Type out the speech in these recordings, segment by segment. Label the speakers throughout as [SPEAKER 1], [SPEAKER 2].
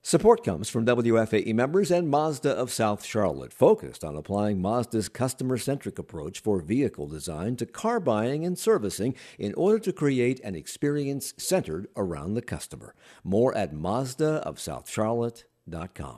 [SPEAKER 1] Support comes from WFAE members and Mazda of South Charlotte, focused on applying Mazda's customer-centric approach for vehicle design to car buying and servicing in order to create an experience centered around the customer. More at MazdaofSouthCharlotte.com.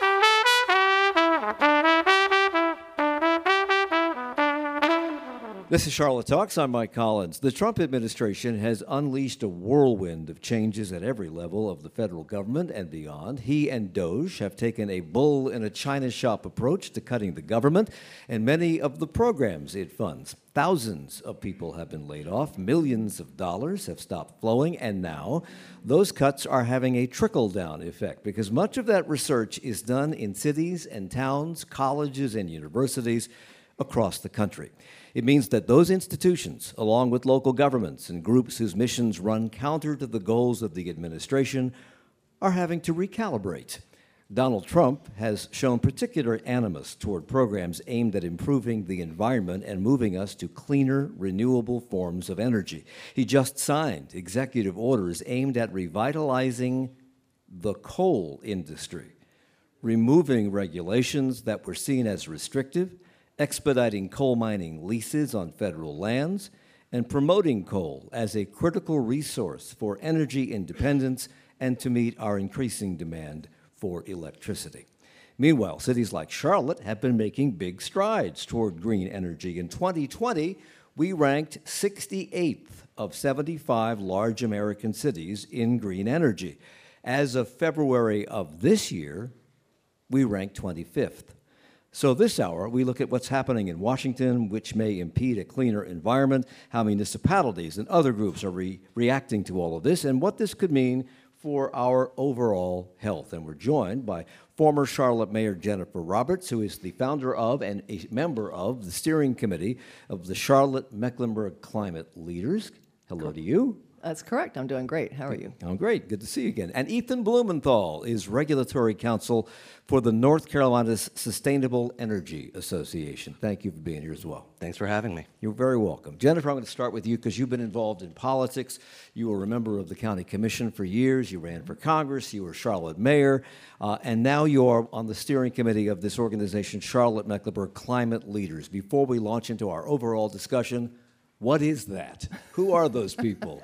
[SPEAKER 1] This is Charlotte Talks. I'm Mike Collins. The Trump administration has unleashed a whirlwind of changes at every level of the federal government and beyond. He and DOGE have taken a bull in a china shop approach to cutting the government and many of the programs it funds. Thousands of people have been laid off, millions of dollars have stopped flowing, and now those cuts are having a trickle-down effect because much of that research is done in cities and towns, colleges and universities across the country. It means that those institutions, along with local governments and groups whose missions run counter to the goals of the administration, are having to recalibrate. Donald Trump has shown particular animus toward programs aimed at improving the environment and moving us to cleaner, renewable forms of energy. He just signed executive orders aimed at revitalizing the coal industry, removing regulations that were seen as restrictive, expediting coal mining leases on federal lands, and promoting coal as a critical resource for energy independence and to meet our increasing demand for electricity. Meanwhile, cities like Charlotte have been making big strides toward green energy. In 2020, we ranked 68th of 75 large American cities in green energy. As of February of this year, we ranked 25th. So this hour, we look at what's happening in Washington, which may impede a cleaner environment, how municipalities and other groups are reacting to all of this, and what this could mean for our overall health. And we're joined by former Charlotte Mayor Jennifer Roberts, who is the founder of and a member of the steering committee of the Charlotte-Mecklenburg Climate Leaders. Hello to you.
[SPEAKER 2] That's correct. I'm doing great. How are you?
[SPEAKER 1] I'm great. Good to see you again. And Ethan Blumenthal is Regulatory Counsel for the North Carolina Sustainable Energy Association. Thank you for being here as well.
[SPEAKER 3] Thanks for having me.
[SPEAKER 1] You're very welcome. Jennifer, I'm going to start with you because you've been involved in politics. You were a member of the county commission for years. You ran for Congress. You were Charlotte mayor. And now you're on the steering committee of this organization, Charlotte-Mecklenburg Climate Leaders. Before we launch into our overall discussion, what is that? Who are those people?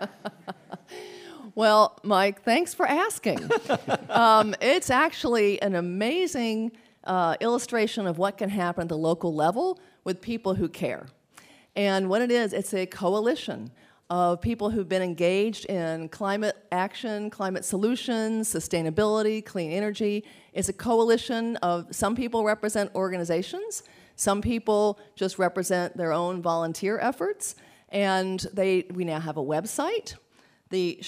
[SPEAKER 2] Well, Mike, thanks for asking. It's actually an amazing illustration of what can happen at the local level with people who care. And what it is, it's a coalition of people who've been engaged in climate action, climate solutions, sustainability, clean energy. It's a coalition of some people represent organizations, some people just represent their own volunteer efforts, and we now have a website, the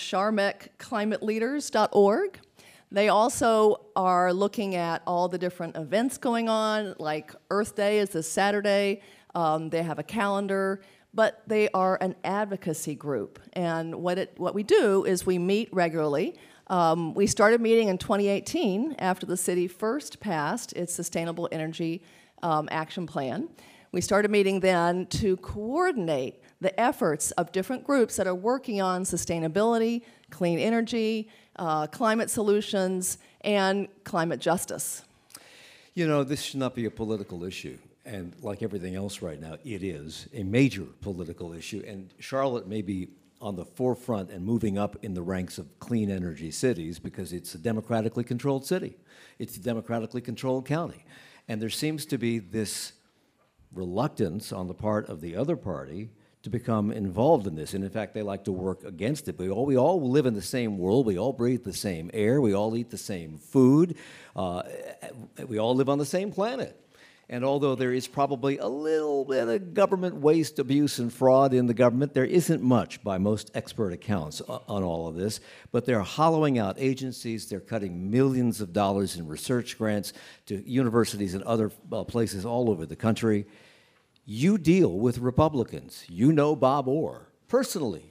[SPEAKER 2] charmecclimate.org. They also are looking at all the different events going on, like Earth Day is this Saturday. They have a calendar, but they are an advocacy group. And what we do is we meet regularly. We started meeting in 2018 after the city first passed its Sustainable Energy Action Plan. We started meeting then to coordinate the efforts of different groups that are working on sustainability, clean energy, climate solutions, and climate justice.
[SPEAKER 1] You know, this should not be a political issue. And like everything else right now, it is a major political issue. And Charlotte may be on the forefront and moving up in the ranks of clean energy cities because it's a democratically controlled city. It's a democratically controlled county. And there seems to be this reluctance on the part of the other party to become involved in this. And in fact, they like to work against it. We all live in the same world. We all breathe the same air. We all eat the same food. We all live on the same planet. And although there is probably a little bit of government waste, abuse, and fraud in the government, there isn't much by most expert accounts on all of this. But they're hollowing out agencies. They're cutting millions of dollars in research grants to universities and other places all over the country. You deal with Republicans. You know Bob Orr personally.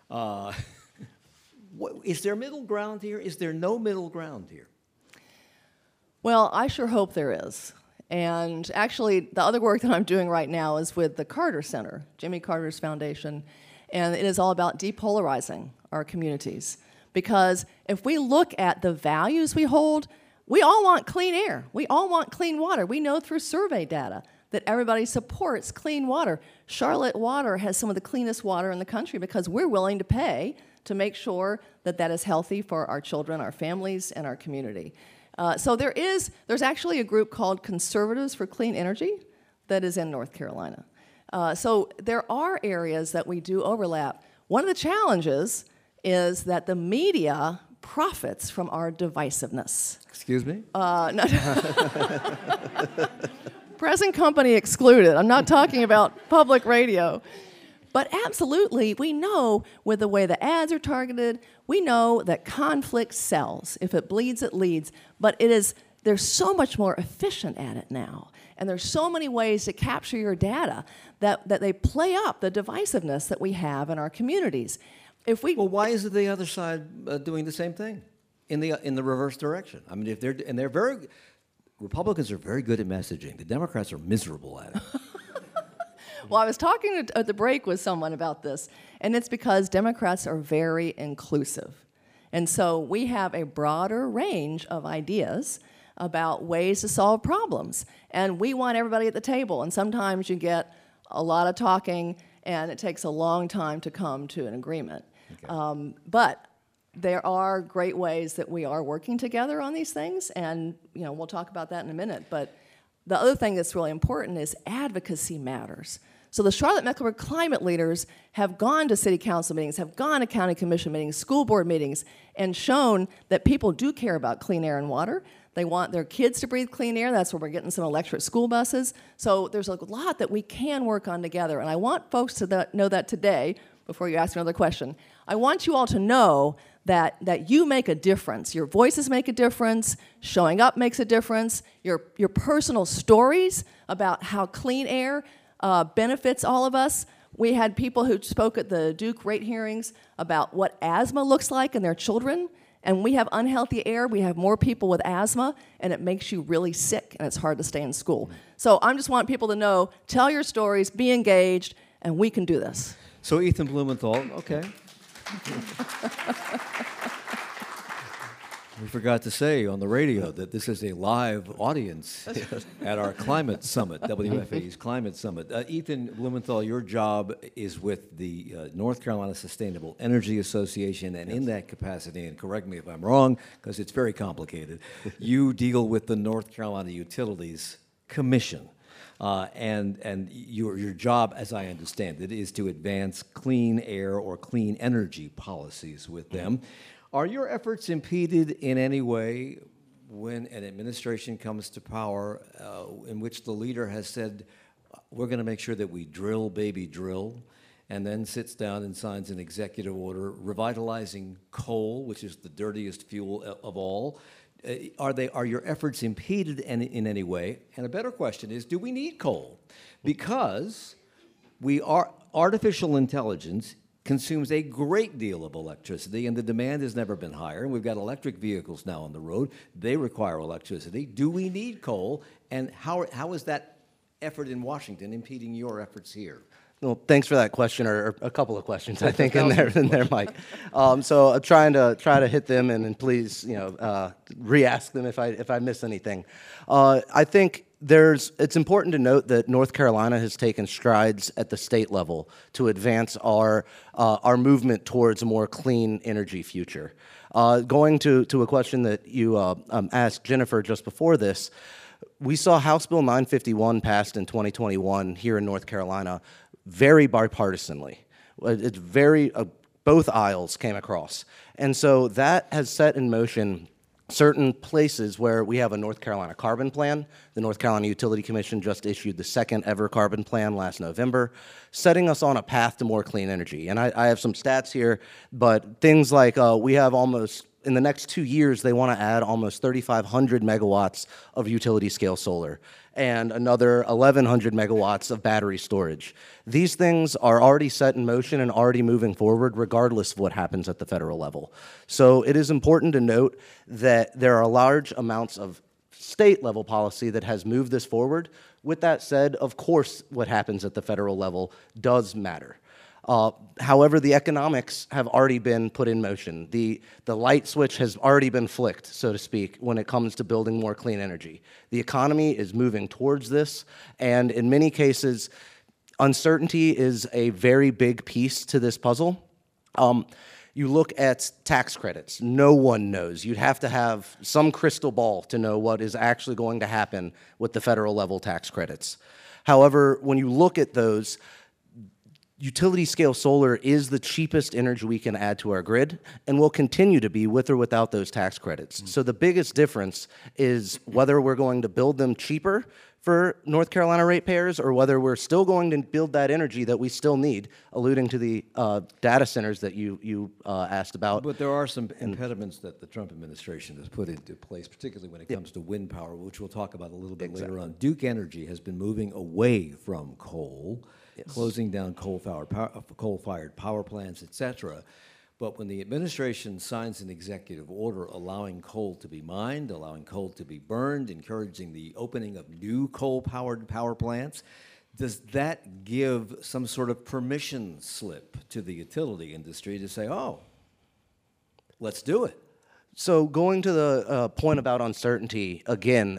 [SPEAKER 1] Is there middle ground here? Is there no middle ground here?
[SPEAKER 2] Well, I sure hope there is. And actually, the other work that I'm doing right now is with the Carter Center, Jimmy Carter's foundation, and it is all about depolarizing our communities Because if we look at the values we hold, we all want clean air. We all want clean water. We know through survey data that everybody supports clean water. Charlotte Water has some of the cleanest water in the country because we're willing to pay to make sure that that is healthy for our children, our families, and our community. So there's actually a group called Conservatives for Clean Energy that is in North Carolina. So there are areas that we do overlap. One of the challenges is that the media profits from our divisiveness.
[SPEAKER 1] Excuse me?
[SPEAKER 2] No. Present company excluded. I'm not talking about public radio. But absolutely, we know with the way the ads are targeted, we know that conflict sells. If it bleeds, it leads. But they're so much more efficient at it now. And there's so many ways to capture your data that they play up the divisiveness that we have in our communities.
[SPEAKER 1] Well, why isn't the other side doing the same thing in the reverse direction? I mean, Republicans are very good at messaging. The Democrats are miserable at it.
[SPEAKER 2] Well, I was talking at the break with someone about this, and it's because Democrats are very inclusive. And so we have a broader range of ideas about ways to solve problems. And we want everybody at the table. And sometimes you get a lot of talking, and it takes a long time to come to an agreement. Okay. But there are great ways that we are working together on these things, and we'll talk about that in a minute. But the other thing that's really important is advocacy matters. So the Charlotte-Mecklenburg climate leaders have gone to city council meetings, have gone to county commission meetings, school board meetings, and shown that people do care about clean air and water. They want their kids to breathe clean air. That's where we're getting some electric school buses. So there's a lot that we can work on together. And I want folks to know that today, before you ask another question. I want you all to know that you make a difference. Your voices make a difference. Showing up makes a difference. Your personal stories about how clean air benefits all of us. We had people who spoke at the Duke rate hearings about what asthma looks like in their children. And we have unhealthy air. We have more people with asthma, and it makes you really sick, and it's hard to stay in school. So I just want people to know, tell your stories, be engaged, and we can do this.
[SPEAKER 1] So Ethan Blumenthal, okay. We forgot to say on the radio that this is a live audience at our climate summit, WFA's climate summit. Ethan Blumenthal, your job is with the North Carolina Sustainable Energy Association, and in that capacity, and correct me if I'm wrong, because it's very complicated, you deal with the North Carolina Utilities Commission. And your job, as I understand it, is to advance clean air or clean energy policies with them. Are your efforts impeded in any way when an administration comes to power in which the leader has said, we're going to make sure that we drill, baby, drill, and then sits down and signs an executive order revitalizing coal, which is the dirtiest fuel of all? Are your efforts impeded in any way? And a better question is, do we need coal? Because artificial intelligence consumes a great deal of electricity, and the demand has never been higher. And we've got electric vehicles now on the road. They require electricity. Do we need coal? And how is that effort in Washington impeding your efforts here?
[SPEAKER 3] Well, thanks for that question, or a couple of questions, I think, in there, Mike. So I'm trying to hit them, and please, re-ask them if I miss anything. I think it's important to note that North Carolina has taken strides at the state level to advance our movement towards a more clean energy future. Going to a question that you asked Jennifer just before this, we saw House Bill 951 passed in 2021 here in North Carolina, very bipartisanly. It's both aisles came across. And so that has set in motion certain places where we have a North Carolina carbon plan. The North Carolina Utility Commission just issued the second ever carbon plan last November, setting us on a path to more clean energy. And I have some stats here, but things like we have almost, in the next 2 years, they want to add almost 3,500 megawatts of utility scale solar and another 1,100 megawatts of battery storage. These things are already set in motion and already moving forward regardless of what happens at the federal level. So it is important to note that there are large amounts of state level policy that has moved this forward. With that said, of course, what happens at the federal level does matter. However, the economics have already been put in motion. The light switch has already been flicked, so to speak, when it comes to building more clean energy. The economy is moving towards this, and in many cases, uncertainty is a very big piece to this puzzle. You look at tax credits. No one knows. You'd have to have some crystal ball to know what is actually going to happen with the federal level tax credits. However, when you look at those, utility scale solar is the cheapest energy we can add to our grid and will continue to be with or without those tax credits. So the biggest difference is whether we're going to build them cheaper for North Carolina ratepayers or whether we're still going to build that energy that we still need, alluding to the data centers that you asked about.
[SPEAKER 1] But there are some impediments that the Trump administration has put into place, particularly when it comes to wind power, which we'll talk about a little bit later on. Duke Energy has been moving away from coal, closing down coal-fired power plants, et cetera. But when the administration signs an executive order allowing coal to be mined, allowing coal to be burned, encouraging the opening of new coal-powered power plants, does that give some sort of permission slip to the utility industry to say, oh, let's do it?
[SPEAKER 3] So going to the point about uncertainty, again,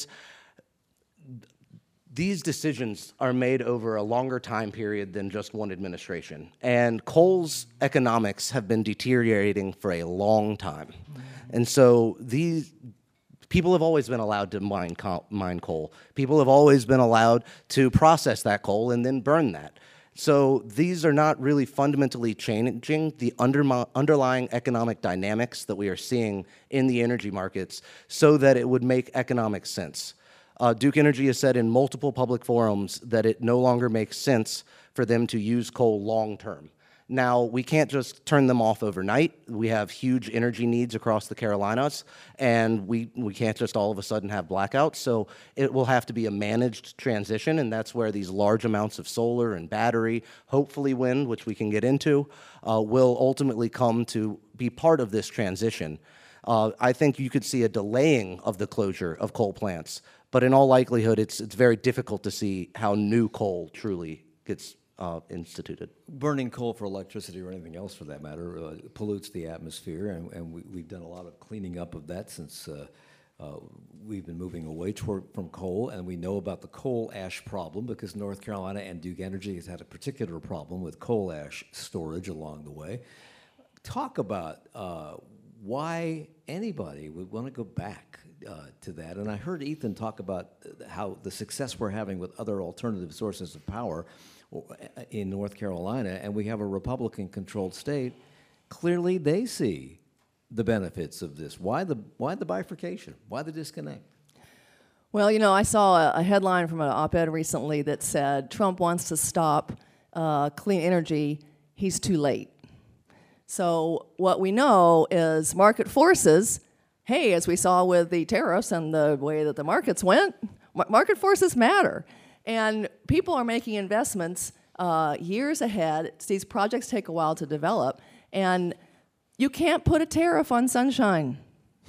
[SPEAKER 3] these decisions are made over a longer time period than just one administration. And coal's economics have been deteriorating for a long time. And so these people have always been allowed to mine coal. People have always been allowed to process that coal and then burn that. So these are not really fundamentally changing the underlying economic dynamics that we are seeing in the energy markets so that it would make economic sense. Duke Energy has said in multiple public forums that it no longer makes sense for them to use coal long term. Now, we can't just turn them off overnight. We have huge energy needs across the Carolinas, and we can't just all of a sudden have blackouts. So it will have to be a managed transition, and that's where these large amounts of solar and battery, hopefully wind, which we can get into, will ultimately come to be part of this transition. I think you could see a delaying of the closure of coal plants, but in all likelihood, it's very difficult to see how new coal truly gets instituted.
[SPEAKER 1] Burning coal for electricity or anything else for that matter pollutes the atmosphere, and we've done a lot of cleaning up of that since we've been moving away from coal, and we know about the coal ash problem because North Carolina and Duke Energy has had a particular problem with coal ash storage along the way. Talk about why anybody would want to go back to that. And I heard Ethan talk about how the success we're having with other alternative sources of power in North Carolina, and we have a Republican-controlled state. Clearly, they see the benefits of this. Why the bifurcation? Why the disconnect?
[SPEAKER 2] Well, you know, I saw a headline from an op-ed recently that said Trump wants to stop clean energy. He's too late. So what we know is market forces, hey, as we saw with the tariffs and the way that the markets went, market forces matter. And people are making investments years ahead. These projects take a while to develop. And you can't put a tariff on sunshine.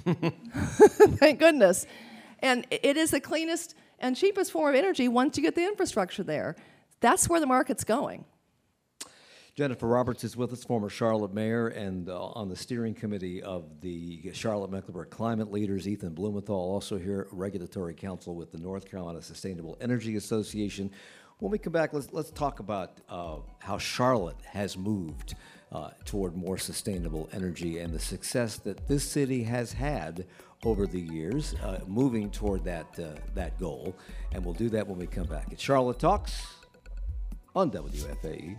[SPEAKER 2] Thank goodness. And it is the cleanest and cheapest form of energy once you get the infrastructure there. That's where the market's going.
[SPEAKER 1] Jennifer Roberts is with us, former Charlotte mayor, and on the steering committee of the Charlotte-Mecklenburg Climate Leaders. Ethan Blumenthal, also here, regulatory counsel with the North Carolina Sustainable Energy Association. When we come back, let's talk about how Charlotte has moved toward more sustainable energy and the success that this city has had over the years, moving toward that goal. And we'll do that when we come back. It's Charlotte Talks on WFAE.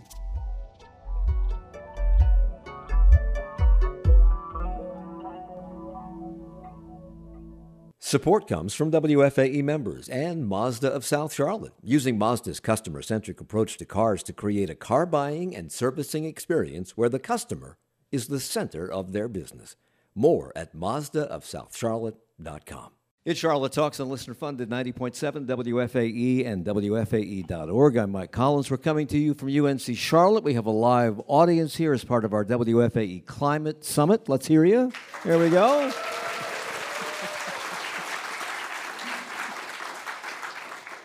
[SPEAKER 1] Support comes from WFAE members and Mazda of South Charlotte, using Mazda's customer-centric approach to cars to create a car buying and servicing experience where the customer is the center of their business. More at MazdaofSouthCharlotte.com. It's Charlotte Talks on listener-funded 90.7 WFAE and WFAE.org. I'm Mike Collins. We're coming to you from UNC Charlotte. We have a live audience here as part of our WFAE Climate Summit. Let's hear you. Here we go.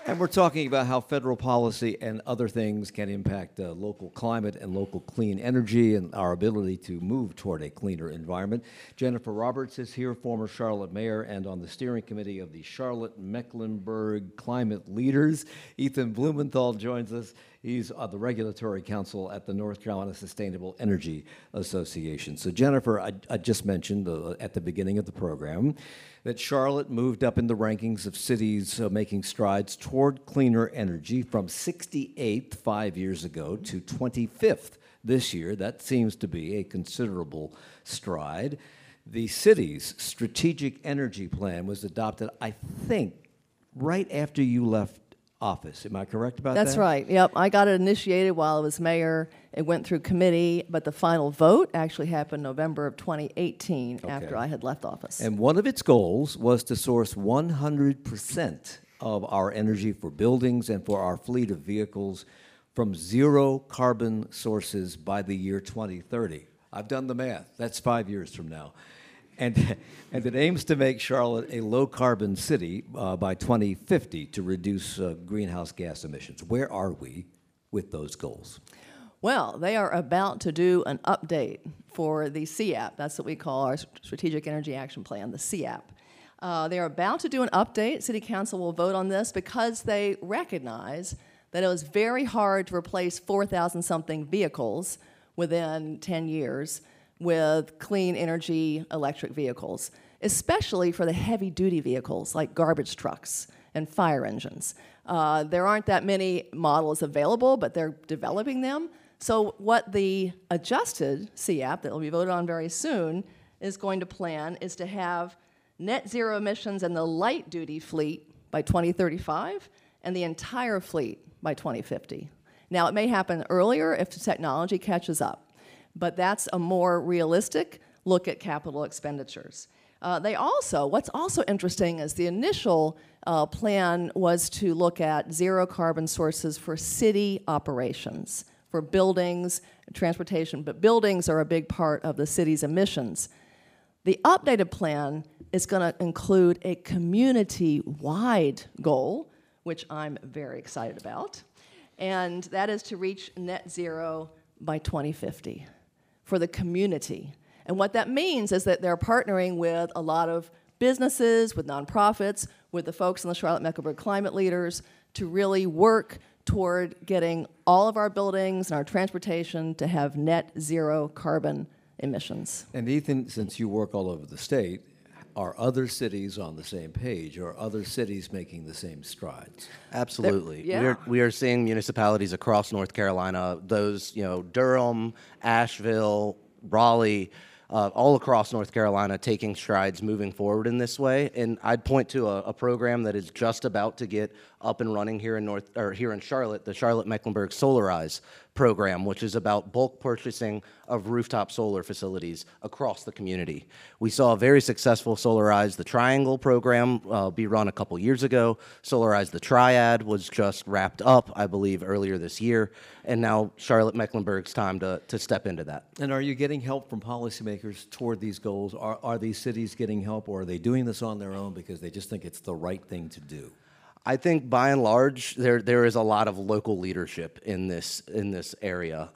[SPEAKER 1] And we're talking about how federal policy and other things can impact local climate and local clean energy and our ability to move toward a cleaner environment. Jennifer Roberts is here, former Charlotte mayor, and on the steering committee of the Charlotte-Mecklenburg Climate Leaders. Ethan Blumenthal joins us. He's the regulatory counsel at the North Carolina Sustainable Energy Association. So, Jennifer, I just mentioned at the beginning of the program that Charlotte moved up in the rankings of cities making strides toward cleaner energy from 68th 5 years ago to 25th this year. That seems to be a considerable stride. The city's strategic energy plan was adopted, I think, right after you left office. Am I correct about that?
[SPEAKER 2] That's right. Yep. I got it initiated while I was mayor. It went through committee, but the final vote actually happened November of 2018 after I had left office.
[SPEAKER 1] And one of its goals was to source 100% of our energy for buildings and for our fleet of vehicles from zero carbon sources by the year 2030. I've done the math. That's 5 years from now. And it aims to make Charlotte a low-carbon city by 2050 to reduce greenhouse gas emissions. Where are we with those goals?
[SPEAKER 2] Well, they are about to do an update for the CAP. That's what we call our Strategic Energy Action Plan, the CAP. They are about to do an update. City Council will vote on this because they recognize that it was very hard to replace 4,000-something vehicles within 10 years with clean energy electric vehicles, especially for the heavy-duty vehicles like garbage trucks and fire engines. There aren't that many models available, but they're developing them. So what the adjusted CAP that will be voted on very soon is going to plan is to have net zero emissions in the light-duty fleet by 2035 and the entire fleet by 2050. Now, it may happen earlier if the technology catches up, but that's a more realistic look at capital expenditures. What's also interesting is the initial plan was to look at zero carbon sources for city operations, for buildings, transportation, but buildings are a big part of the city's emissions. The updated plan is going to include a community-wide goal, which I'm very excited about, and that is to reach net zero by 2050. For the community. And what that means is that they're partnering with a lot of businesses, with nonprofits, with the folks in the Charlotte-Mecklenburg Climate Leaders to really work toward getting all of our buildings and our transportation to have net zero carbon emissions.
[SPEAKER 1] And Ethan, since you work all over the state, are other cities on the same page? Are other cities making the same strides?
[SPEAKER 3] Absolutely.
[SPEAKER 2] Yeah.
[SPEAKER 3] We are seeing municipalities across North Carolina, those, Durham, Asheville, Raleigh, all across North Carolina taking strides moving forward in this way. And I'd point to a program that is just about to get up and running here in Charlotte, the Charlotte-Mecklenburg Solarize program, which is about bulk purchasing of rooftop solar facilities across the community. We saw a very successful Solarize the Triangle program be run a couple years ago. Solarize the Triad was just wrapped up, I believe, earlier this year. And now Charlotte-Mecklenburg's time to step into that.
[SPEAKER 1] And are you getting help from policymakers toward these goals? Are these cities getting help, or are they doing this on their own because they just think it's the right thing to do?
[SPEAKER 3] I think by and large there is a lot of local leadership in this area.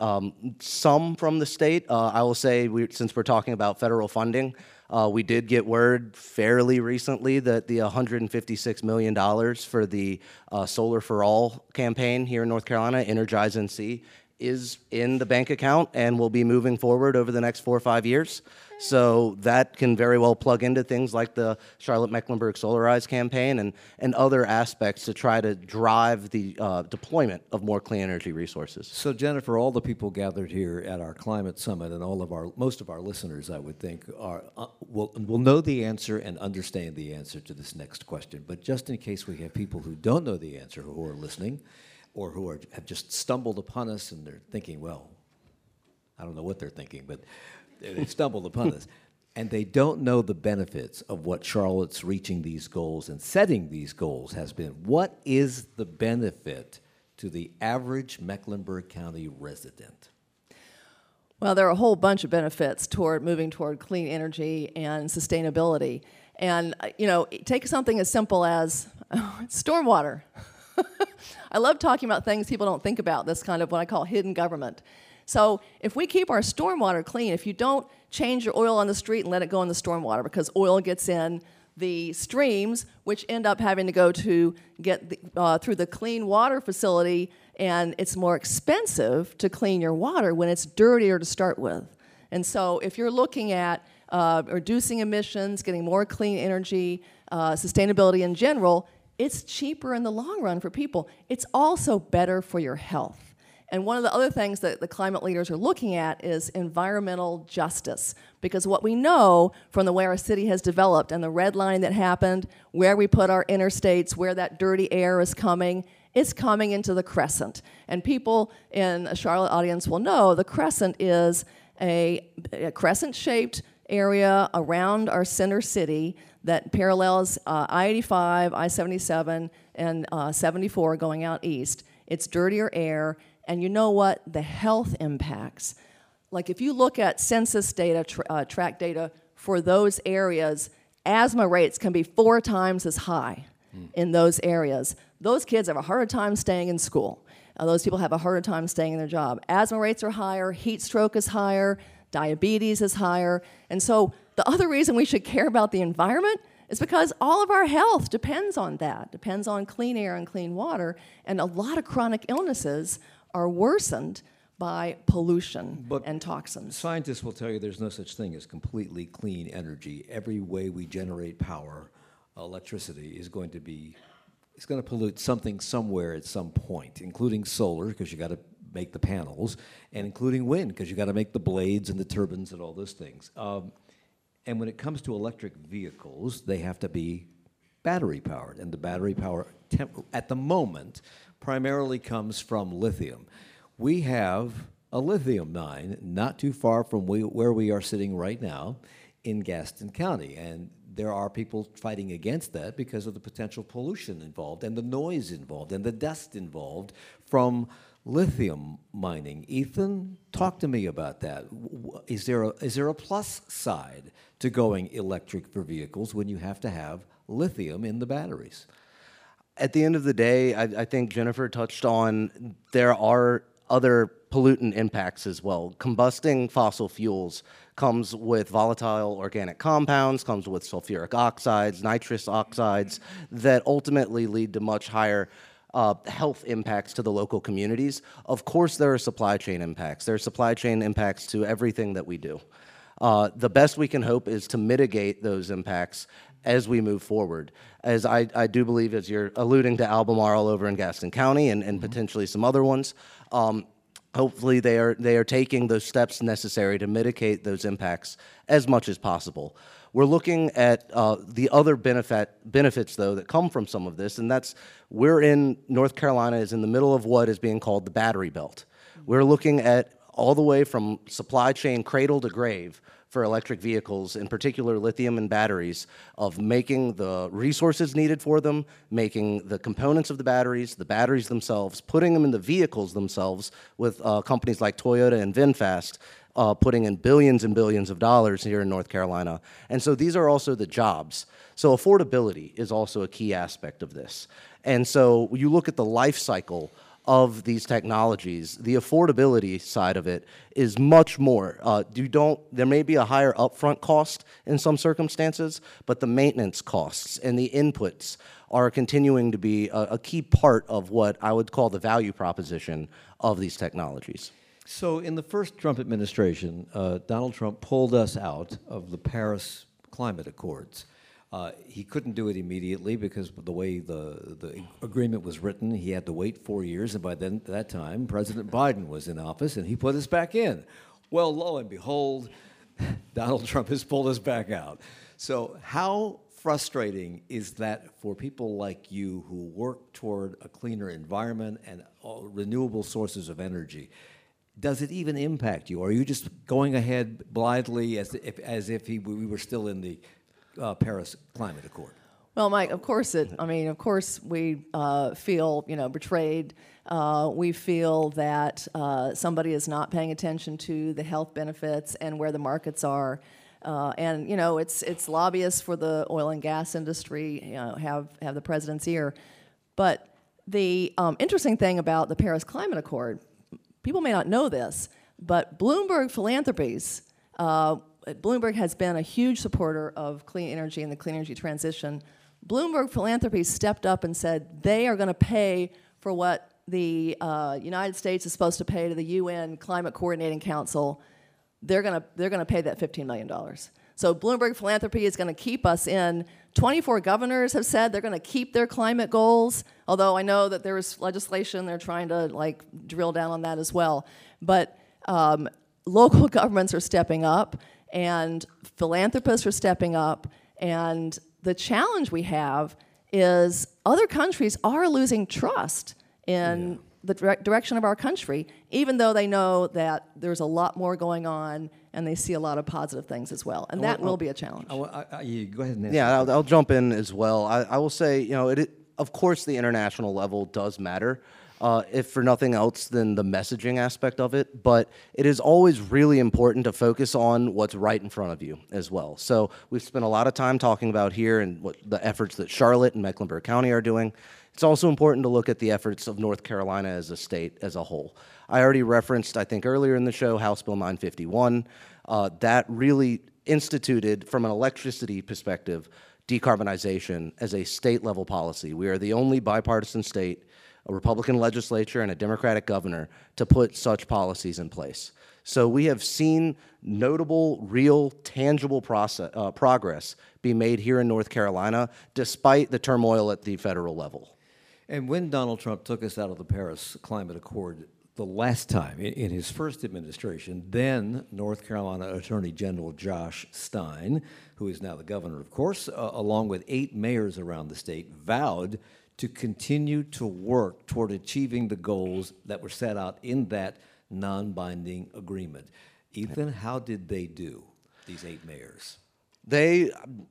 [SPEAKER 3] Some from the state. I will say, since we're talking about federal funding, we did get word fairly recently that the $156 million for the Solar for All campaign here in North Carolina, Energize NC, is in the bank account and will be moving forward over the next 4 or 5 years. So that can very well plug into things like the Charlotte-Mecklenburg Solarize campaign and other aspects to try to drive the deployment of more clean energy resources.
[SPEAKER 1] So, Jennifer, all the people gathered here at our climate summit and most of our listeners, I would think, will know the answer and understand the answer to this next question. But just in case we have people who don't know the answer who are listening, or who have just stumbled upon us and they're thinking, well, I don't know what they're thinking, but they stumbled upon us. And they don't know the benefits of what Charlotte's reaching these goals and setting these goals has been. What is the benefit to the average Mecklenburg County resident?
[SPEAKER 2] Well, there are a whole bunch of benefits toward moving toward clean energy and sustainability. And, take something as simple as stormwater. I love talking about things people don't think about, this kind of what I call hidden government. So if we keep our stormwater clean, if you don't change your oil on the street and let it go in the stormwater, because oil gets in the streams, which end up having to go to get through the clean water facility, and it's more expensive to clean your water when it's dirtier to start with. And so if you're looking at reducing emissions, getting more clean energy, sustainability in general, it's cheaper in the long run for people. It's also better for your health. And one of the other things that the climate leaders are looking at is environmental justice. Because what we know from the way our city has developed and the red line that happened, where we put our interstates, where that dirty air is coming, it's coming into the Crescent. And people in a Charlotte audience will know the Crescent is a crescent-shaped area around our center city that parallels I-85, I-77, and 74 going out east. It's dirtier air. And you know what? The health impacts. Like if you look at census data, track data for those areas, asthma rates can be 4 times as high in those areas. Those kids have a harder time staying in school. Those people have a harder time staying in their job. Asthma rates are higher, heat stroke is higher, diabetes is higher. And so the other reason we should care about the environment is because all of our health depends on that, depends on clean air and clean water. And a lot of chronic illnesses are worsened by pollution and toxins.
[SPEAKER 1] Scientists will tell you there's no such thing as completely clean energy. Every way we generate power, electricity, is going to pollute something somewhere at some point, including solar, because you got to make the panels, and including wind, because you got to make the blades and the turbines and all those things. And when it comes to electric vehicles, they have to be battery powered, and the battery power at the moment primarily comes from lithium. We have a lithium mine not too far from where we are sitting right now in Gaston County, and there are people fighting against that because of the potential pollution involved and the noise involved and the dust involved from lithium mining. Ethan, talk to me about that. Is there a plus side to going electric for vehicles when you have to have lithium in the batteries?
[SPEAKER 3] At the end of the day, I think Jennifer touched on there are other pollutant impacts as well. Combusting fossil fuels comes with volatile organic compounds, comes with sulfuric oxides, nitrous oxides that ultimately lead to much higher health impacts to the local communities. Of course, there are supply chain impacts. There are supply chain impacts to everything that we do. The best we can hope is to mitigate those impacts as we move forward. As I do believe, as you're alluding to Albemarle over in Gaston County and potentially some other ones, hopefully they are taking those steps necessary to mitigate those impacts as much as possible. We're looking at the other benefits, though, that come from some of this, and that's North Carolina is in the middle of what is being called the battery belt. We're looking at all the way from supply chain cradle to grave for electric vehicles, in particular lithium and batteries, of making the resources needed for them, making the components of the batteries themselves, putting them in the vehicles themselves with companies like Toyota and VinFast, putting in billions and billions of dollars here in North Carolina. And so these are also the jobs. So affordability is also a key aspect of this. And so you look at the life cycle of these technologies, the affordability side of it is much more. There may be a higher upfront cost in some circumstances, but the maintenance costs and the inputs are continuing to be a key part of what I would call the value proposition of these technologies.
[SPEAKER 1] So in the first Trump administration, Donald Trump pulled us out of the Paris Climate Accords. He couldn't do it immediately because of the way the agreement was written. He had to wait 4 years, and by that time, President Biden was in office, and he put us back in. Well, lo and behold, Donald Trump has pulled us back out. So how frustrating is that for people like you who work toward a cleaner environment and renewable sources of energy? Does it even impact you, or are you just going ahead blithely as if we were still in the Paris Climate Accord?
[SPEAKER 2] Well, Mike, of course we feel, betrayed. We feel that somebody is not paying attention to the health benefits and where the markets are. And it's lobbyists for the oil and gas industry have the president's ear. But The interesting thing about the Paris Climate Accord, people may not know this, but Bloomberg Philanthropies, Bloomberg has been a huge supporter of clean energy and the clean energy transition. Bloomberg Philanthropies stepped up and said they are going to pay for what the United States is supposed to pay to the UN Climate Coordinating Council. They're going to pay that $15 million. So Bloomberg Philanthropy is going to keep us in. 24 governors have said they're going to keep their climate goals, although I know that there's legislation, they're trying to like drill down on that as well. But local governments are stepping up, and philanthropists are stepping up, and the challenge we have is other countries are losing trust in the direction of our country, even though they know that there's a lot more going on and they see a lot of positive things as well. And that will be a challenge.
[SPEAKER 1] Go ahead and answer.
[SPEAKER 3] Yeah, I'll jump in as well. I will say, of course the international level does matter, if for nothing else than the messaging aspect of it, but it is always really important to focus on what's right in front of you as well. So we've spent a lot of time talking about here and what the efforts that Charlotte and Mecklenburg County are doing. It's also important to look at the efforts of North Carolina as a state as a whole. I already referenced, I think earlier in the show, House Bill 951. That really instituted, from an electricity perspective, decarbonization as a state-level policy. We are the only bipartisan state, a Republican legislature and a Democratic governor, to put such policies in place. So we have seen notable, real, tangible progress be made here in North Carolina, despite the turmoil at the federal level.
[SPEAKER 1] And when Donald Trump took us out of the Paris Climate Accord the last time, in his first administration, then North Carolina Attorney General Josh Stein, who is now the governor, of course, along with 8 mayors around the state, vowed to continue to work toward achieving the goals that were set out in that non-binding agreement. Ethan, how did they do, these 8 mayors?
[SPEAKER 3] They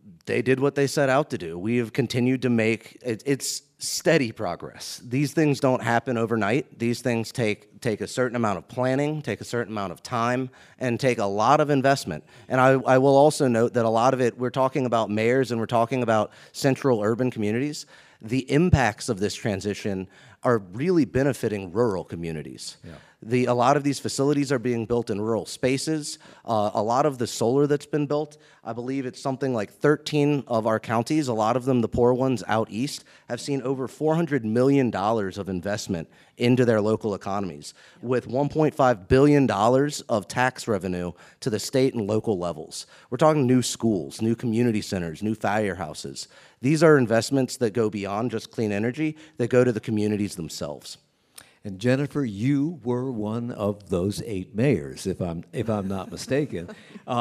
[SPEAKER 3] did what they set out to do. We have continued to make it's steady progress. These things don't happen overnight. These things take a certain amount of planning, take a certain amount of time, and take a lot of investment. And I will also note that a lot of it, we're talking about mayors and we're talking about central urban communities. The impacts of this transition are really benefiting rural communities. Yeah. A lot of these facilities are being built in rural spaces. A lot of the solar that's been built, I believe it's something like 13 of our counties, a lot of them the poor ones out east, have seen over $400 million of investment into their local economies, with $1.5 billion of tax revenue to the state and local levels. We're talking new schools, new community centers, new firehouses. These are investments that go beyond just clean energy, that go to the communities themselves.
[SPEAKER 1] And Jennifer, you were one of those 8 mayors, if I'm not mistaken.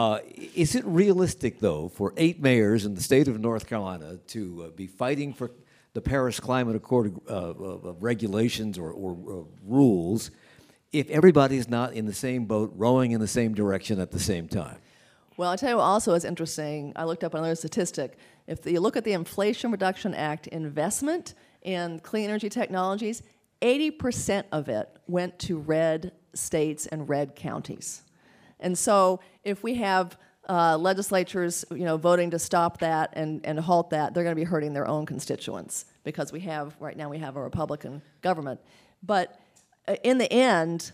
[SPEAKER 1] Is it realistic, though, for 8 mayors in the state of North Carolina to be fighting for the Paris Climate Accord regulations or rules if everybody's not in the same boat, rowing in the same direction at the same time?
[SPEAKER 2] Well, I'll tell you what also is interesting. I looked up another statistic. If you look at the Inflation Reduction Act investment in clean energy technologies, 80% of it went to red states and red counties. And so if we have legislatures, voting to stop that and halt that, they're going to be hurting their own constituents because right now we have a Republican government. But in the end,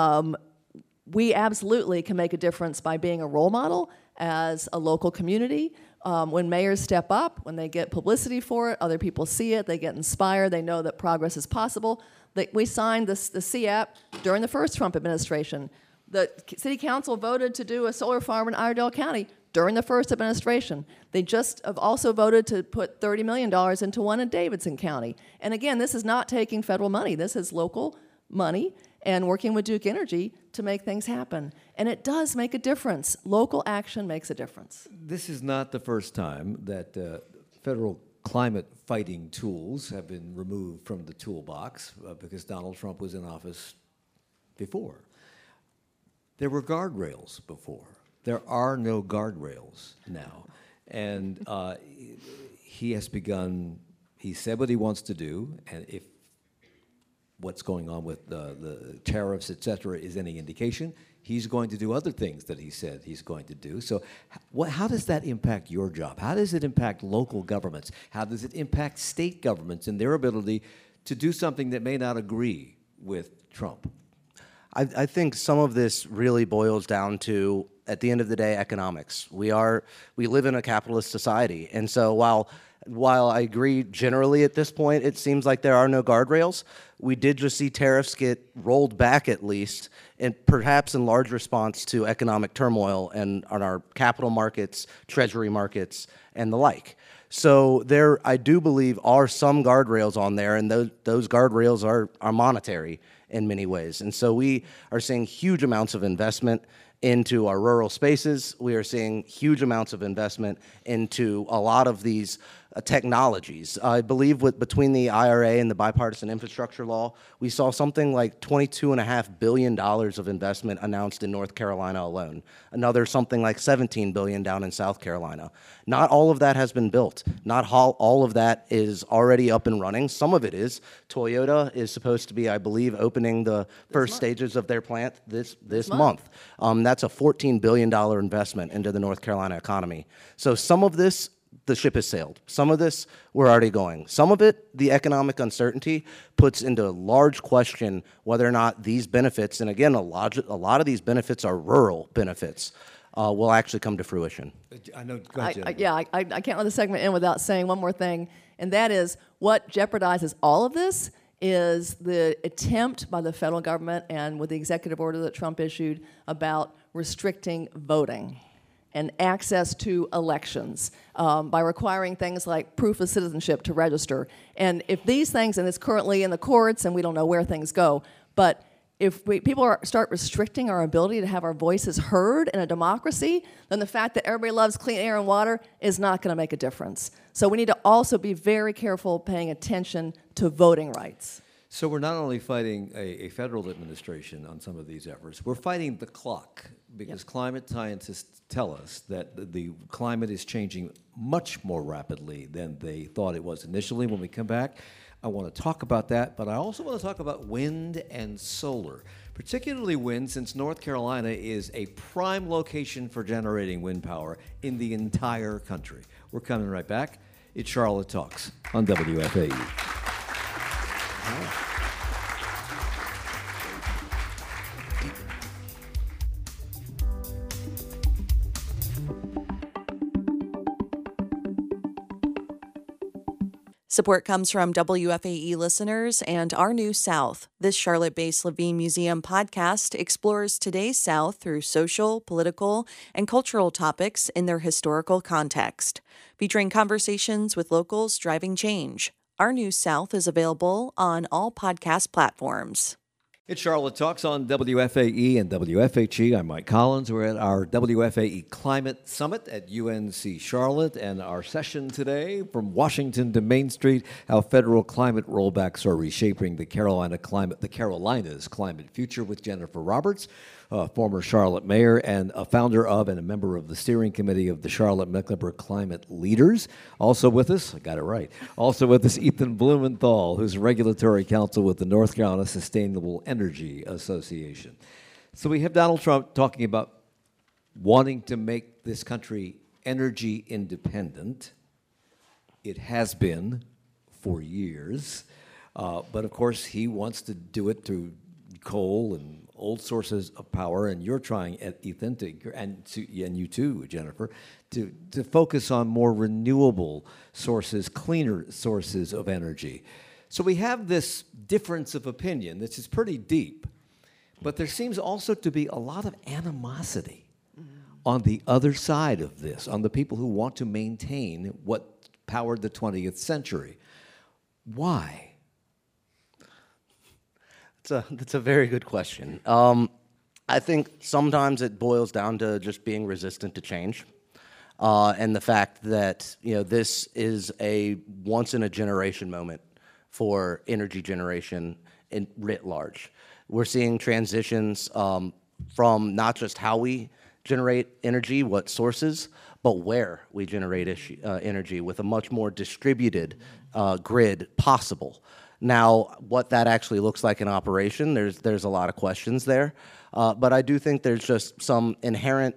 [SPEAKER 2] we absolutely can make a difference by being a role model as a local community. When mayors step up, when they get publicity for it, other people see it, they get inspired, they know that progress is possible. We signed the CAP during the first Trump administration. The city council voted to do a solar farm in Iredell County during the first administration. They just have also voted to put $30 million into one in Davidson County. And again, this is not taking federal money. This is local money and working with Duke Energy to make things happen. And it does make a difference. Local action makes a difference.
[SPEAKER 1] This is not the first time that federal climate fighting tools have been removed from the toolbox because Donald Trump was in office before. There were guardrails before. There are no guardrails now. And he has begun, he said what he wants to do, and if what's going on with the tariffs, et cetera, is any indication, he's going to do other things that he said he's going to do. So how does that impact your job? How does it impact local governments? How does it impact state governments and their ability to do something that may not agree with Trump?
[SPEAKER 3] I think some of this really boils down to, at the end of the day, economics. We live in a capitalist society, and so while I agree generally at this point, it seems like there are no guardrails. We did just see tariffs get rolled back, at least, and perhaps in large response to economic turmoil and on our capital markets, treasury markets, and the like. So there, I do believe, are some guardrails on there, and those guardrails are monetary in many ways. And so we are seeing huge amounts of investment into our rural spaces. We are seeing huge amounts of investment into a lot of these technologies. I believe between the IRA and the bipartisan infrastructure law, we saw something like $22.5 billion of investment announced in North Carolina alone. Another something like $17 billion down in South Carolina. Not all of that has been built. Not all of that is already up and running. Some of it is. Toyota is supposed to be, I believe, opening the first stages of their plant this month. That's a $14 billion investment into the North Carolina economy. So some of this, the ship has sailed. Some of this, we're already going. Some of it, the economic uncertainty puts into large question whether or not these benefits, and again, a lot of these benefits are rural benefits, will actually come to fruition.
[SPEAKER 1] I know. Go ahead,
[SPEAKER 2] I can't let the segment end without saying one more thing, and that is what jeopardizes all of this is the attempt by the federal government and with the executive order that Trump issued about restricting voting and access to elections by requiring things like proof of citizenship to register. And if these things, and it's currently in the courts and we don't know where things go, but if people start restricting our ability to have our voices heard in a democracy, then the fact that everybody loves clean air and water is not going to make a difference. So we need to also be very careful paying attention to voting rights.
[SPEAKER 1] So we're not only fighting a federal administration on some of these efforts, we're fighting the clock because climate scientists tell us that the climate is changing much more rapidly than they thought it was initially. When we come back, I want to talk about that, but I also want to talk about wind and solar, particularly wind, since North Carolina is a prime location for generating wind power in the entire country. We're coming right back. It's Charlotte Talks on WFAE.
[SPEAKER 4] Support comes from WFAE listeners and Our New South. This Charlotte-based Levine Museum podcast explores today's South through social, political, and cultural topics in their historical context, featuring conversations with locals driving change. Our New South is available on all podcast platforms.
[SPEAKER 1] It's Charlotte Talks on WFAE and WFHE. I'm Mike Collins. We're at our WFAE Climate Summit at UNC Charlotte, and our session today, from Washington to Main Street, how federal climate rollbacks are reshaping the Carolinas climate future, with Jennifer Roberts, former Charlotte mayor and a founder of and a member of the steering committee of the Charlotte-Mecklenburg Climate Leaders. Also with us, I got it right, also with us Ethan Blumenthal, who's regulatory counsel with the North Carolina Sustainable Energy Association. So we have Donald Trump talking about wanting to make this country energy independent. It has been for years, but of course he wants to do it through coal and old sources of power, and you're trying, Ethan, and you too, Jennifer, to focus on more renewable sources, cleaner sources of energy. So we have this difference of opinion that is pretty deep, but there seems also to be a lot of animosity on the other side of this, on the people who want to maintain what powered the 20th century. Why?
[SPEAKER 3] That's a very good question. I think sometimes it boils down to just being resistant to change, and the fact that this is a once-in-a-generation moment for energy generation writ large. We're seeing transitions from not just how we generate energy, what sources, but where we generate energy with a much more distributed grid possible. Now, what that actually looks like in operation, there's a lot of questions there, but I do think there's just some inherent,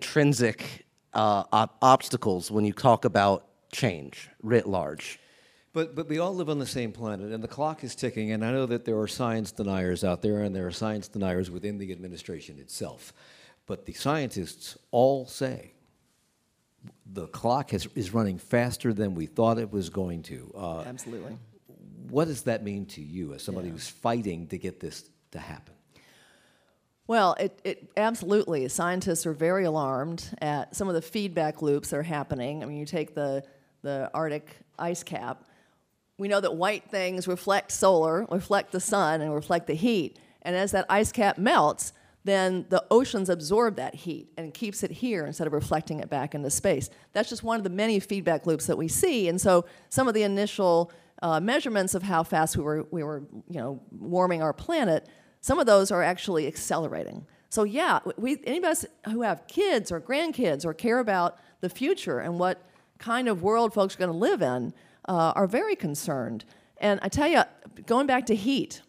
[SPEAKER 3] intrinsic obstacles when you talk about change writ large.
[SPEAKER 1] But we all live on the same planet, and the clock is ticking, and I know that there are science deniers out there, and there are science deniers within the administration itself. But the scientists all say the clock is running faster than we thought it was going to.
[SPEAKER 2] Absolutely.
[SPEAKER 1] What does that mean to you as somebody who's fighting to get this to happen?
[SPEAKER 2] Well, it absolutely. Scientists are very alarmed at some of the feedback loops that are happening. I mean, you take the Arctic ice cap. We know that white things reflect solar, reflect the sun, and reflect the heat. And as that ice cap melts, then the oceans absorb that heat and keeps it here instead of reflecting it back into space. That's just one of the many feedback loops that we see. And so some of the initial measurements of how fast we were warming our planet, some of those are actually accelerating. So yeah, any of us who have kids or grandkids or care about the future and what kind of world folks are going to live in are very concerned. And I tell you, going back to heat,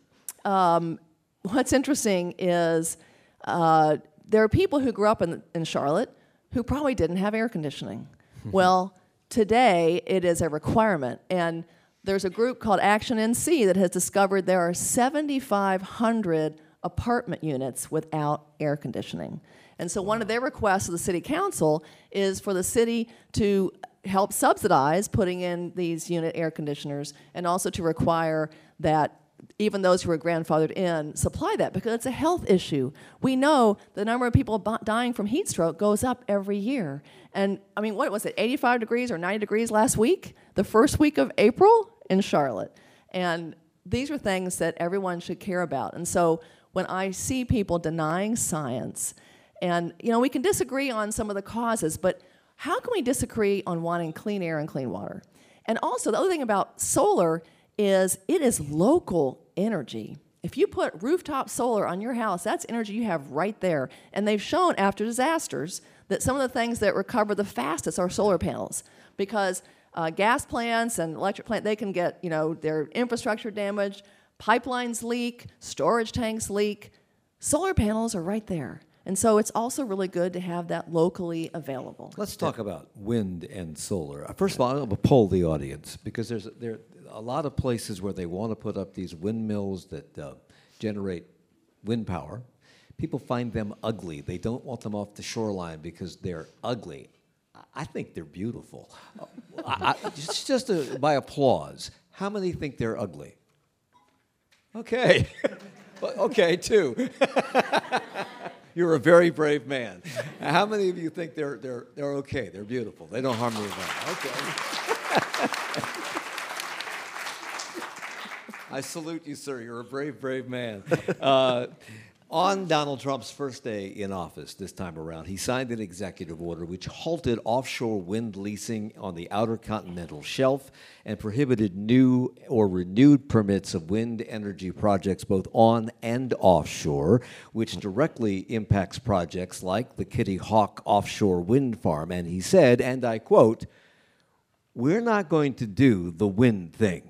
[SPEAKER 2] what's interesting is there are people who grew up in Charlotte who probably didn't have air conditioning. Well, today it is a requirement. And there's a group called Action NC that has discovered there are 7,500 apartment units without air conditioning. And so one of their requests to the city council is for the city to help subsidize putting in these unit air conditioners and also to require that even those who are grandfathered in supply that because it's a health issue. We know the number of people dying from heat stroke goes up every year. And I mean, what was it, 85 degrees or 90 degrees last week? The first week of April in Charlotte. And these are things that everyone should care about. And so when I see people denying science, and we can disagree on some of the causes, but how can we disagree on wanting clean air and clean water? And also, the other thing about solar is it is local energy. If you put rooftop solar on your house, that's energy you have right there. And they've shown after disasters that some of the things that recover the fastest are solar panels because gas plants and electric plants, they can get their infrastructure damaged, pipelines leak, storage tanks leak. Solar panels are right there. And so it's also really good to have that locally available.
[SPEAKER 1] Let's talk about wind and solar. First of all, I'm going to poll the audience because there are a lot of places where they want to put up these windmills that generate wind power. People find them ugly. They don't want them off the shoreline because they're ugly. I think they're beautiful. Just by applause, how many think they're ugly? Okay. Okay, two. You're a very brave man. How many of you think they're okay? They're beautiful. They don't harm the environment. Okay. I salute you, sir. You're a brave, brave man. On Donald Trump's first day in office this time around, he signed an executive order which halted offshore wind leasing on the outer continental shelf and prohibited new or renewed permits of wind energy projects both on and offshore, which directly impacts projects like the Kitty Hawk offshore wind farm. And he said, and I quote, "We're not going to do the wind thing."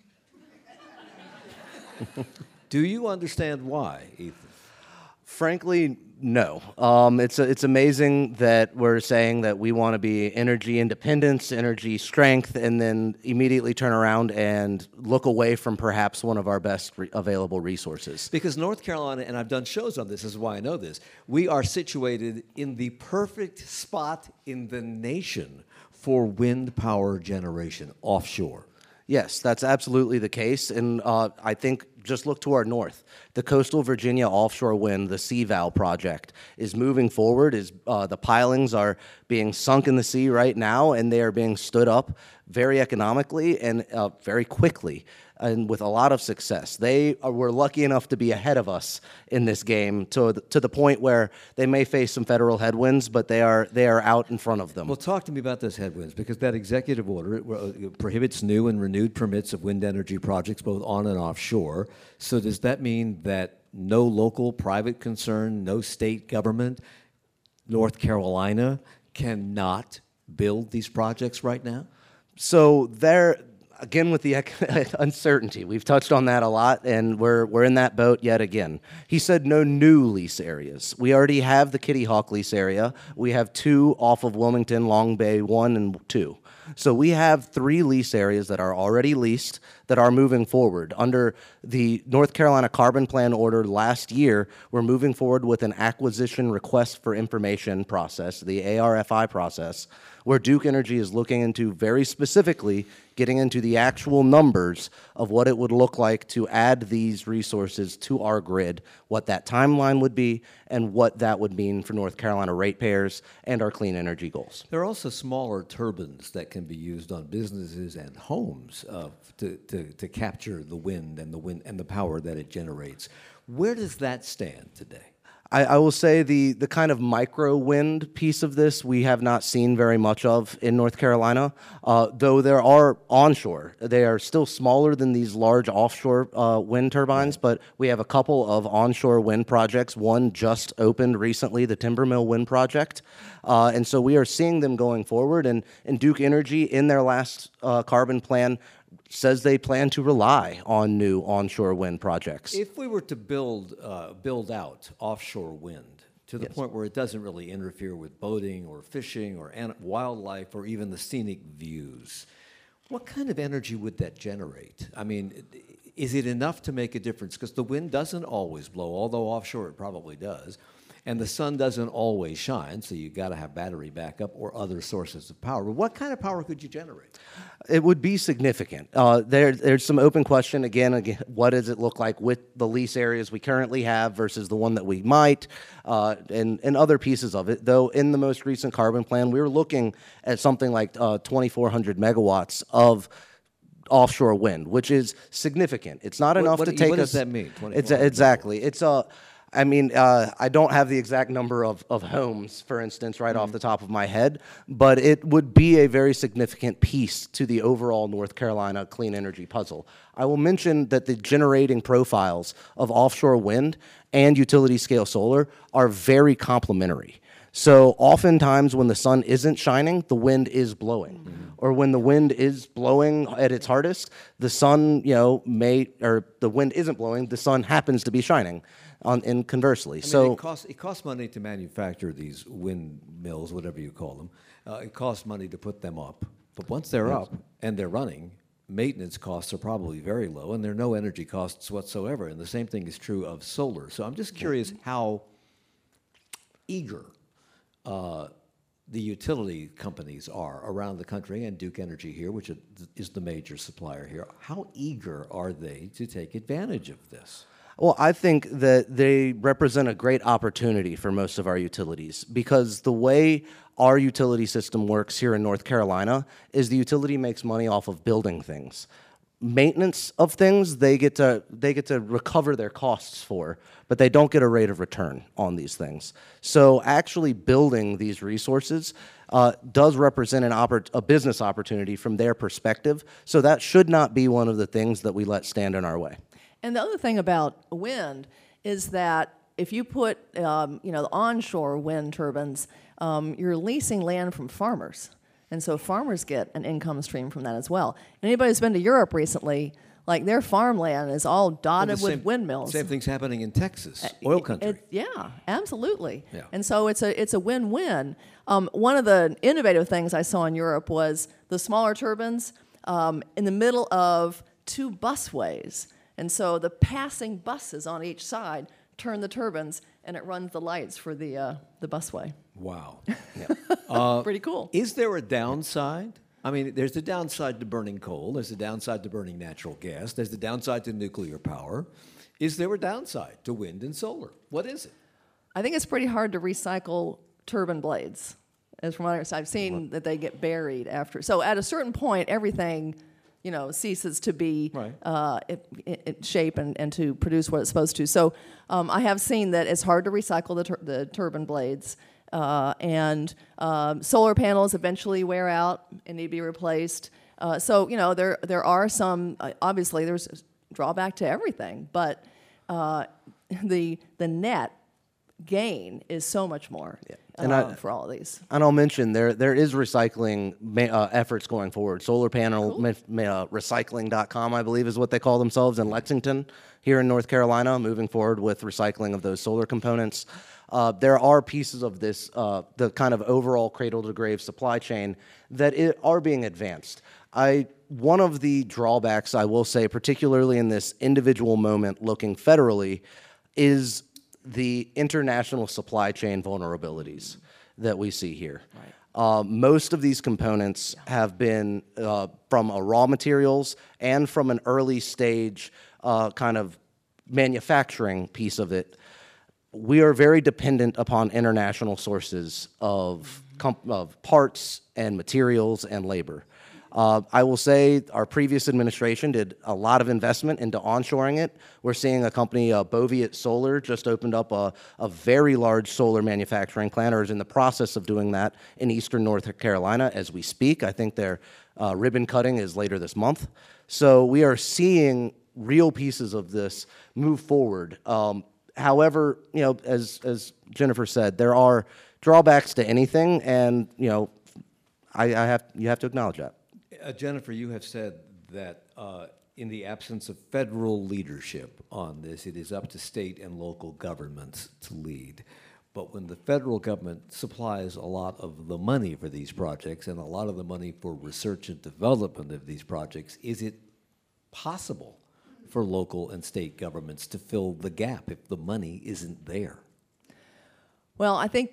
[SPEAKER 1] Do you understand why, Ethan?
[SPEAKER 3] Frankly, no. It's amazing that we're saying that we want to be energy independence, energy strength, and then immediately turn around and look away from perhaps one of our best available resources.
[SPEAKER 1] Because North Carolina, and I've done shows on this is why I know this, we are situated in the perfect spot in the nation for wind power generation offshore.
[SPEAKER 3] Yes, that's absolutely the case, and I think just look to our north. The Coastal Virginia Offshore Wind, the CVOW project, is moving forward. The pilings are being sunk in the sea right now, and they are being stood up very economically and very quickly, and with a lot of success. They were lucky enough to be ahead of us in this game to the point where they may face some federal headwinds, but they are out in front of them.
[SPEAKER 1] Well, talk to me about those headwinds, because that executive order it prohibits new and renewed permits of wind energy projects both on and offshore. So does that mean that no local private concern, no state government, North Carolina, cannot build these projects right now?
[SPEAKER 3] So there, again, with the uncertainty, we've touched on that a lot, and we're in that boat yet again. He said no new lease areas. We already have the Kitty Hawk lease area. We have two off of Wilmington, Long Bay 1 and 2. So we have 3 lease areas that are already leased that are moving forward. Under the North Carolina Carbon Plan order last year, we're moving forward with an acquisition request for information process, the ARFI process, where Duke Energy is looking into very specifically getting into the actual numbers of what it would look like to add these resources to our grid, what that timeline would be, and what that would mean for North Carolina ratepayers and our clean energy goals.
[SPEAKER 1] There are also smaller turbines that can be used on businesses and homes to capture the wind and the power that it generates. Where does that stand today?
[SPEAKER 3] I will say the kind of micro wind piece of this we have not seen very much of in North Carolina, though there are onshore. They are still smaller than these large offshore wind turbines, but we have a couple of onshore wind projects. One just opened recently, the Timbermill Wind Project, and so we are seeing them going forward. And Duke Energy, in their last carbon plan, says they plan to rely on new onshore wind projects.
[SPEAKER 1] If we were to build out offshore wind to the point where it doesn't really interfere with boating or fishing or wildlife or even the scenic views, what kind of energy would that generate? I mean, is it enough to make a difference? Because the wind doesn't always blow, although offshore it probably does. And the sun doesn't always shine, so you've got to have battery backup or other sources of power. But what kind of power could you generate?
[SPEAKER 3] It would be significant. There's some open question. Again, what does it look like with the lease areas we currently have versus the one that we might, and other pieces of it. Though in the most recent carbon plan, we were looking at something like 2,400 megawatts of offshore wind, which is significant. It's not enough to take us.
[SPEAKER 1] What does that mean?
[SPEAKER 3] Exactly. It's I mean, I don't have the exact number of homes, for instance, right off the top of my head, but it would be a very significant piece to the overall North Carolina clean energy puzzle. I will mention that the generating profiles of offshore wind and utility scale solar are very complementary. So oftentimes when the sun isn't shining, the wind is blowing. Or when the wind is blowing at its hardest, the sun, or the wind isn't blowing, the sun happens to be shining. And conversely.
[SPEAKER 1] It costs money to manufacture these windmills, whatever you call them. It costs money to put them up. But once they're up and they're running, maintenance costs are probably very low, and there are no energy costs whatsoever. And the same thing is true of solar. So I'm just curious how eager the utility companies are around the country, and Duke Energy here, which is the major supplier here. How eager are they to take advantage of this?
[SPEAKER 3] Well, I think that they represent a great opportunity for most of our utilities, because the way our utility system works here in North Carolina is the utility makes money off of building things. Maintenance of things, they get to recover their costs for, but they don't get a rate of return on these things. So actually building these resources does represent a business opportunity from their perspective. So that should not be one of the things that we let stand in our way.
[SPEAKER 2] And the other thing about wind is that if you put, the onshore wind turbines, you're leasing land from farmers. And so farmers get an income stream from that as well. And anybody who's been to Europe recently, like their farmland is all dotted with windmills.
[SPEAKER 1] Same thing's happening in Texas, oil country.
[SPEAKER 2] Yeah, absolutely.
[SPEAKER 1] Yeah.
[SPEAKER 2] And so it's a win-win. One of the innovative things I saw in Europe was the smaller turbines in the middle of 2 busways. And so the passing buses on each side turn the turbines, and it runs the lights for the busway.
[SPEAKER 1] Wow.
[SPEAKER 2] Pretty cool.
[SPEAKER 1] Is there a downside? I mean, there's the downside to burning coal. There's the downside to burning natural gas. There's the downside to nuclear power. Is there a downside to wind and solar? What is it?
[SPEAKER 2] I think it's pretty hard to recycle turbine blades. As from what I've seen that they get buried after. So at a certain point, everything ceases to be in shape and to produce what it's supposed to. So I have seen that it's hard to recycle the turbine blades, and solar panels eventually wear out and need to be replaced. So there are some, obviously there's a drawback to everything, but the net gain is so much more. for all of these.
[SPEAKER 3] And I'll mention there is recycling efforts going forward. Solar panel recycling.com, I believe, is what they call themselves in Lexington, here in North Carolina, moving forward with recycling of those solar components. There are pieces of this, the kind of overall cradle-to-grave supply chain that are being advanced. One of the drawbacks, I will say, particularly in this individual moment looking federally, is the international supply chain vulnerabilities that we see here. Right. Most of these components have been from raw materials and from an early stage kind of manufacturing piece of it. We are very dependent upon international sources of parts and materials and labor. I will say our previous administration did a lot of investment into onshoring it. We're seeing a company, Boviet Solar, just opened up a very large solar manufacturing plant, or is in the process of doing that in eastern North Carolina as we speak. I think their ribbon cutting is later this month. So we are seeing real pieces of this move forward. However, as Jennifer said, there are drawbacks to anything, and you have to acknowledge that.
[SPEAKER 1] Jennifer, you have said that in the absence of federal leadership on this, it is up to state and local governments to lead. But when the federal government supplies a lot of the money for these projects and a lot of the money for research and development of these projects, is it possible for local and state governments to fill the gap if the money isn't there?
[SPEAKER 2] Well, I think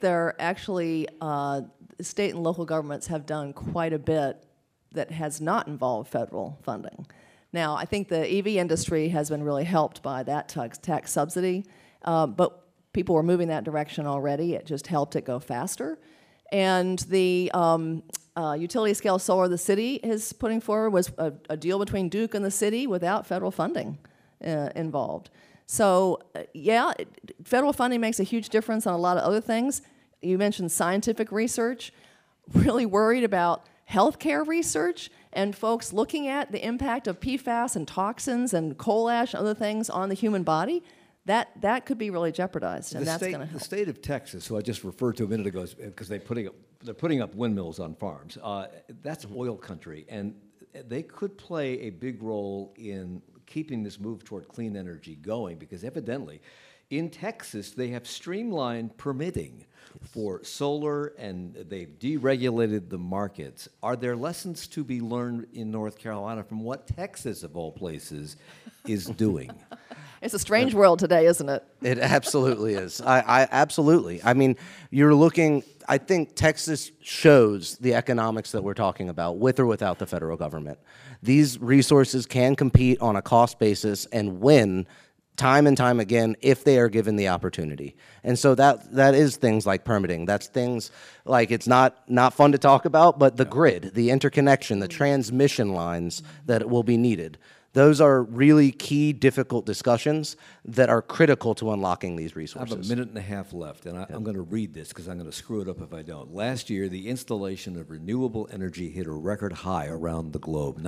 [SPEAKER 2] state and local governments have done quite a bit that has not involved federal funding. Now, I think the EV industry has been really helped by that tax subsidy, but people were moving that direction already. It just helped it go faster. And the utility scale solar the city is putting forward was a deal between Duke and the city without federal funding involved. So, federal funding makes a huge difference on a lot of other things. You mentioned scientific research. Really worried about healthcare research and folks looking at the impact of PFAS and toxins and coal ash and other things on the human body. That could be really jeopardized, and that's going to help.
[SPEAKER 1] The state of Texas, who I just referred to a minute ago, because they're putting up windmills on farms. That's oil country, and they could play a big role in keeping this move toward clean energy going, because evidently, in Texas, they have streamlined permitting for solar, and they've deregulated the markets. Are there lessons to be learned in North Carolina from what Texas, of all places, is doing?
[SPEAKER 2] It's a strange world today, isn't it?
[SPEAKER 3] It absolutely is. I absolutely. I mean, you're looking, I think Texas shows the economics that we're talking about, with or without the federal government. These resources can compete on a cost basis and win time and time again if they are given the opportunity. And so that is things like permitting. That's things like, it's not fun to talk about, but the grid, the interconnection, the transmission lines that will be needed. Those are really key, difficult discussions that are critical to unlocking these resources.
[SPEAKER 1] I have a minute and a half left, and I'm going to read this because I'm going to screw it up if I don't. Last year, the installation of renewable energy hit a record high around the globe.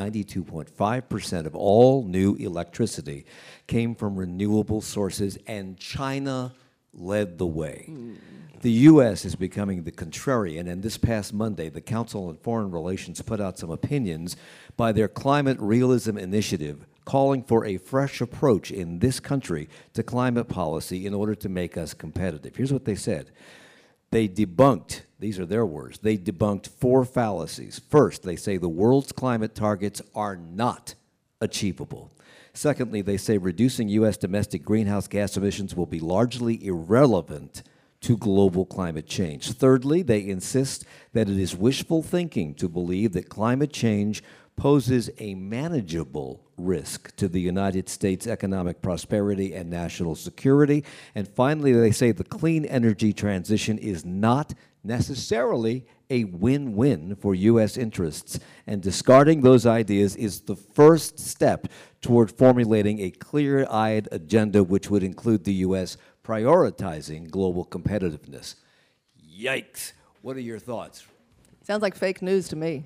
[SPEAKER 1] 92.5% of all new electricity came from renewable sources, and China led the way. The U.S. is becoming the contrarian, and this past Monday, the Council on Foreign Relations put out some opinions by their Climate Realism Initiative calling for a fresh approach in this country to climate policy in order to make us competitive. Here's what they said. They debunked, these are their words, they debunked 4 fallacies. First, they say the world's climate targets are not achievable. Secondly, they say reducing U.S. domestic greenhouse gas emissions will be largely irrelevant to global climate change. Thirdly, they insist that it is wishful thinking to believe that climate change poses a manageable risk to the United States' economic prosperity and national security. And finally, they say the clean energy transition is not necessarily a win-win for U.S. interests, and discarding those ideas is the first step toward formulating a clear-eyed agenda which would include the U.S. prioritizing global competitiveness. Yikes. What are your thoughts?
[SPEAKER 2] Sounds like fake news to me.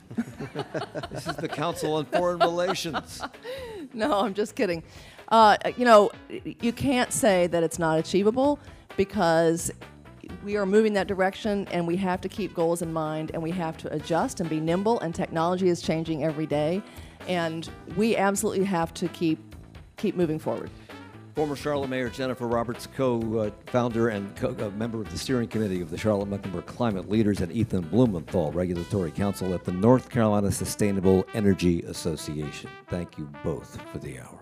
[SPEAKER 1] This is the Council on Foreign Relations.
[SPEAKER 2] No, I'm just kidding. You can't say that it's not achievable because we are moving that direction, and we have to keep goals in mind, and we have to adjust and be nimble, and technology is changing every day, and we absolutely have to keep moving forward.
[SPEAKER 1] Former Charlotte Mayor Jennifer Roberts, co-founder and member of the steering committee of the Charlotte-Mecklenburg Climate Leaders, and Ethan Blumenthal, Regulatory Counsel at the North Carolina Sustainable Energy Association. Thank you both for the hour.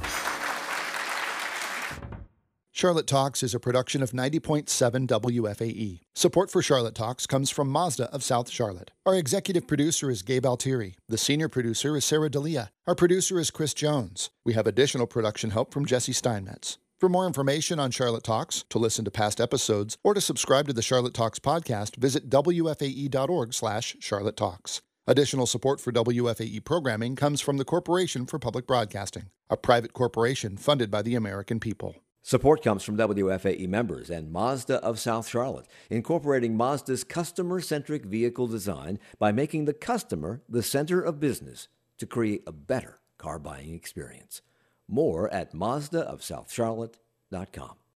[SPEAKER 5] Charlotte Talks is a production of 90.7 WFAE. Support for Charlotte Talks comes from Mazda of South Charlotte. Our executive producer is Gabe Altieri. The senior producer is Sarah D'Elia. Our producer is Chris Jones. We have additional production help from Jesse Steinmetz. For more information on Charlotte Talks, to listen to past episodes, or to subscribe to the Charlotte Talks podcast, visit wfae.org/Charlotte Talks. Additional support for WFAE programming comes from the Corporation for Public Broadcasting, a private corporation funded by the American people.
[SPEAKER 1] Support comes from WFAE members and Mazda of South Charlotte, incorporating Mazda's customer-centric vehicle design by making the customer the center of business to create a better car buying experience. More at mazdaofsouthcharlotte.com.